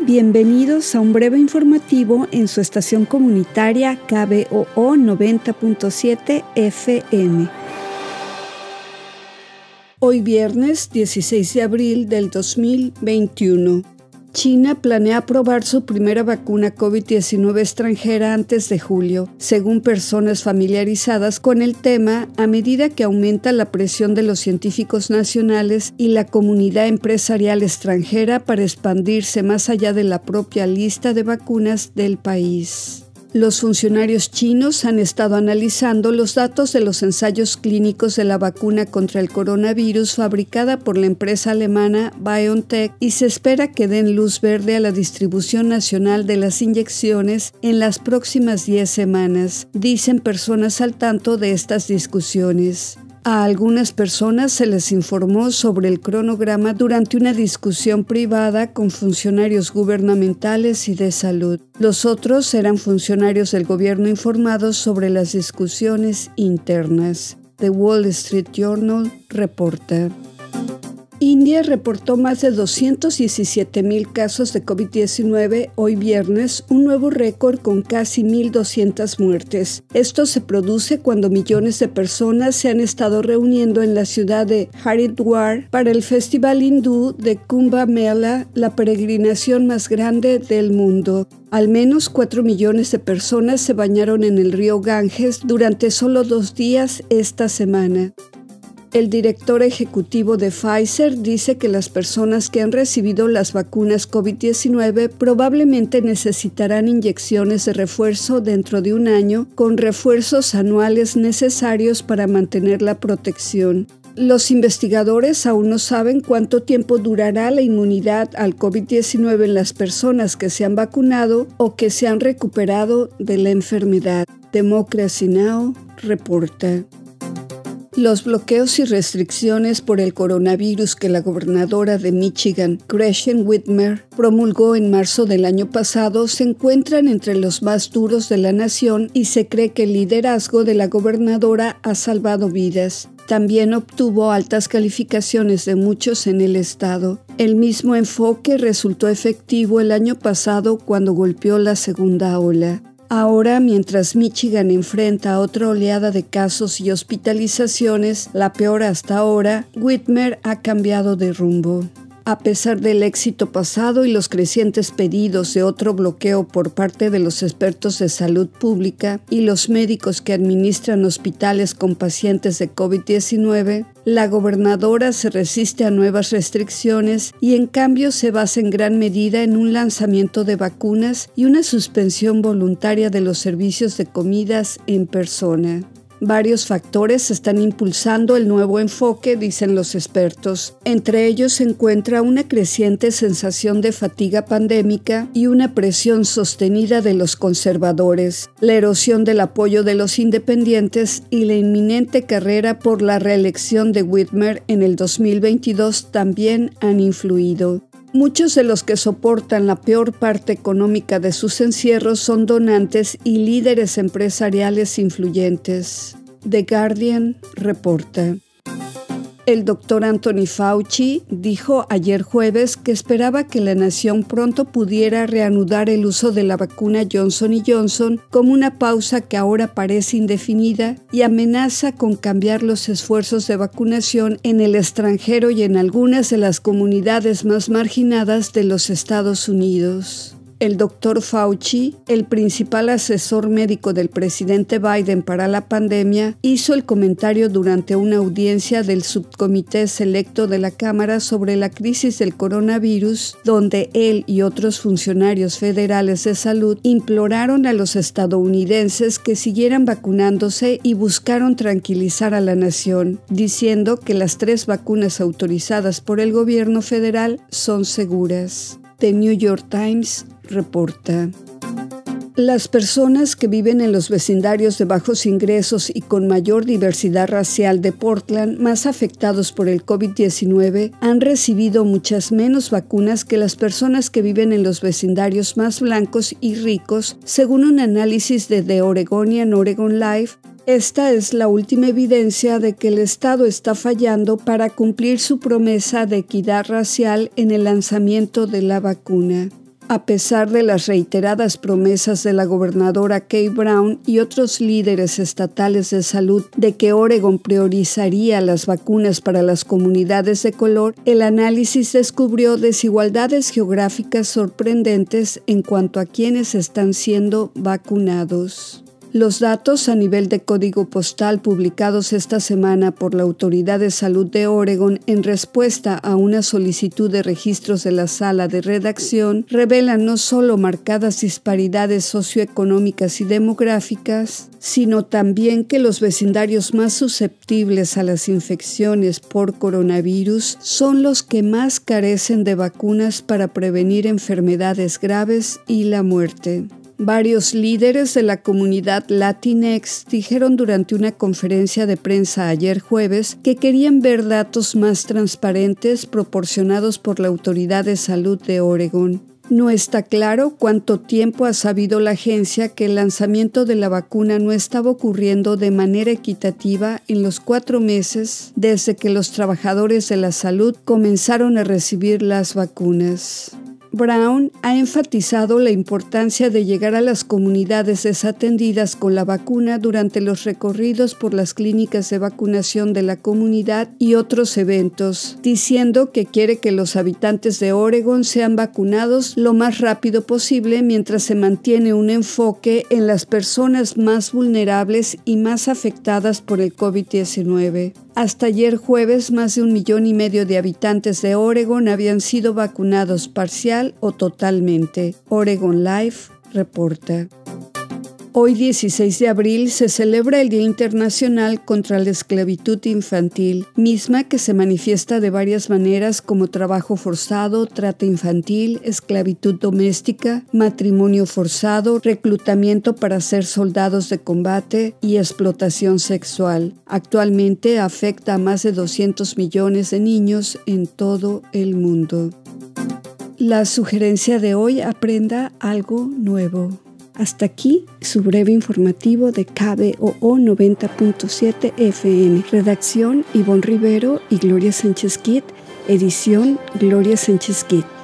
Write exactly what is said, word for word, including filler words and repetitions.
Bienvenidos a un breve informativo en su estación comunitaria K B O O noventa punto siete F M. Hoy viernes dieciséis de abril del dos mil veintiuno. China planea aprobar su primera vacuna COVID diecinueve extranjera antes de julio, según personas familiarizadas con el tema, a medida que aumenta la presión de los científicos nacionales y la comunidad empresarial extranjera para expandirse más allá de la propia lista de vacunas del país. Los funcionarios chinos han estado analizando los datos de los ensayos clínicos de la vacuna contra el coronavirus fabricada por la empresa alemana BioNTech y se espera que den luz verde a la distribución nacional de las inyecciones en las próximas diez semanas, dicen personas al tanto de estas discusiones. A algunas personas se les informó sobre el cronograma durante una discusión privada con funcionarios gubernamentales y de salud. Los otros eran funcionarios del gobierno informados sobre las discusiones internas. The Wall Street Journal reporta. India reportó más de doscientos diecisiete mil casos de COVID diecinueve hoy viernes, un nuevo récord con casi mil doscientas muertes. Esto se produce cuando millones de personas se han estado reuniendo en la ciudad de Haridwar para el festival hindú de Kumbh Mela, la peregrinación más grande del mundo. Al menos cuatro millones de personas se bañaron en el río Ganges durante solo dos días esta semana. El director ejecutivo de Pfizer dice que las personas que han recibido las vacunas COVID diecinueve probablemente necesitarán inyecciones de refuerzo dentro de un año, con refuerzos anuales necesarios para mantener la protección. Los investigadores aún no saben cuánto tiempo durará la inmunidad al COVID diecinueve en las personas que se han vacunado o que se han recuperado de la enfermedad. Democracy Now! Reporta. Los bloqueos y restricciones por el coronavirus que la gobernadora de Michigan, Gretchen Whitmer, promulgó en marzo del año pasado se encuentran entre los más duros de la nación y se cree que el liderazgo de la gobernadora ha salvado vidas. También obtuvo altas calificaciones de muchos en el estado. El mismo enfoque resultó efectivo el año pasado cuando golpeó la segunda ola. Ahora, mientras Michigan enfrenta otra oleada de casos y hospitalizaciones, la peor hasta ahora, Whitmer ha cambiado de rumbo. A pesar del éxito pasado y los crecientes pedidos de otro bloqueo por parte de los expertos de salud pública y los médicos que administran hospitales con pacientes de COVID diecinueve, la gobernadora se resiste a nuevas restricciones y en cambio se basa en gran medida en un lanzamiento de vacunas y una suspensión voluntaria de los servicios de comidas en persona. Varios factores están impulsando el nuevo enfoque, dicen los expertos. Entre ellos se encuentra una creciente sensación de fatiga pandémica y una presión sostenida de los conservadores, la erosión del apoyo de los independientes y la inminente carrera por la reelección de Whitmer en el dos mil veintidós también han influido. Muchos de los que soportan la peor parte económica de sus encierros son donantes y líderes empresariales influyentes. The Guardian reporta. El doctor Anthony Fauci dijo ayer jueves que esperaba que la nación pronto pudiera reanudar el uso de la vacuna Johnson y Johnson como una pausa que ahora parece indefinida y amenaza con cambiar los esfuerzos de vacunación en el extranjero y en algunas de las comunidades más marginadas de los Estados Unidos. El doctor Fauci, el principal asesor médico del presidente Biden para la pandemia, hizo el comentario durante una audiencia del subcomité selecto de la Cámara sobre la crisis del coronavirus, donde él y otros funcionarios federales de salud imploraron a los estadounidenses que siguieran vacunándose y buscaron tranquilizar a la nación, diciendo que las tres vacunas autorizadas por el gobierno federal son seguras. The New York Times reporta. Las personas que viven en los vecindarios de bajos ingresos y con mayor diversidad racial de Portland, más afectados por el COVID diecinueve, han recibido muchas menos vacunas que las personas que viven en los vecindarios más blancos y ricos, según un análisis de The Oregonian Oregon Life. Esta es la última evidencia de que el Estado está fallando para cumplir su promesa de equidad racial en el lanzamiento de la vacuna. A pesar de las reiteradas promesas de la gobernadora Kay Brown y otros líderes estatales de salud de que Oregon priorizaría las vacunas para las comunidades de color, el análisis descubrió desigualdades geográficas sorprendentes en cuanto a quienes están siendo vacunados. Los datos a nivel de código postal publicados esta semana por la Autoridad de Salud de Oregon en respuesta a una solicitud de registros de la sala de redacción revelan no solo marcadas disparidades socioeconómicas y demográficas, sino también que los vecindarios más susceptibles a las infecciones por coronavirus son los que más carecen de vacunas para prevenir enfermedades graves y la muerte. Varios líderes de la comunidad Latinx dijeron durante una conferencia de prensa ayer jueves que querían ver datos más transparentes proporcionados por la Autoridad de Salud de Oregon. No está claro cuánto tiempo ha sabido la agencia que el lanzamiento de la vacuna no estaba ocurriendo de manera equitativa en los cuatro meses desde que los trabajadores de la salud comenzaron a recibir las vacunas. Brown ha enfatizado la importancia de llegar a las comunidades desatendidas con la vacuna durante los recorridos por las clínicas de vacunación de la comunidad y otros eventos, diciendo que quiere que los habitantes de Oregon sean vacunados lo más rápido posible mientras se mantiene un enfoque en las personas más vulnerables y más afectadas por el COVID diecinueve. Hasta ayer jueves, más de un millón y medio de habitantes de Oregon habían sido vacunados parcial o totalmente. Oregon Life reporta. Hoy, dieciséis de abril, se celebra el Día Internacional contra la Esclavitud Infantil, misma que se manifiesta de varias maneras como trabajo forzado, trata infantil, esclavitud doméstica, matrimonio forzado, reclutamiento para ser soldados de combate y explotación sexual. Actualmente afecta a más de doscientos millones de niños en todo el mundo. La sugerencia de hoy: aprenda algo nuevo. Hasta aquí su breve informativo de K B O O noventa punto siete F M. Redacción: Ivonne Rivero y Gloria Sánchez Kidd. Edición: Gloria Sánchez Kidd.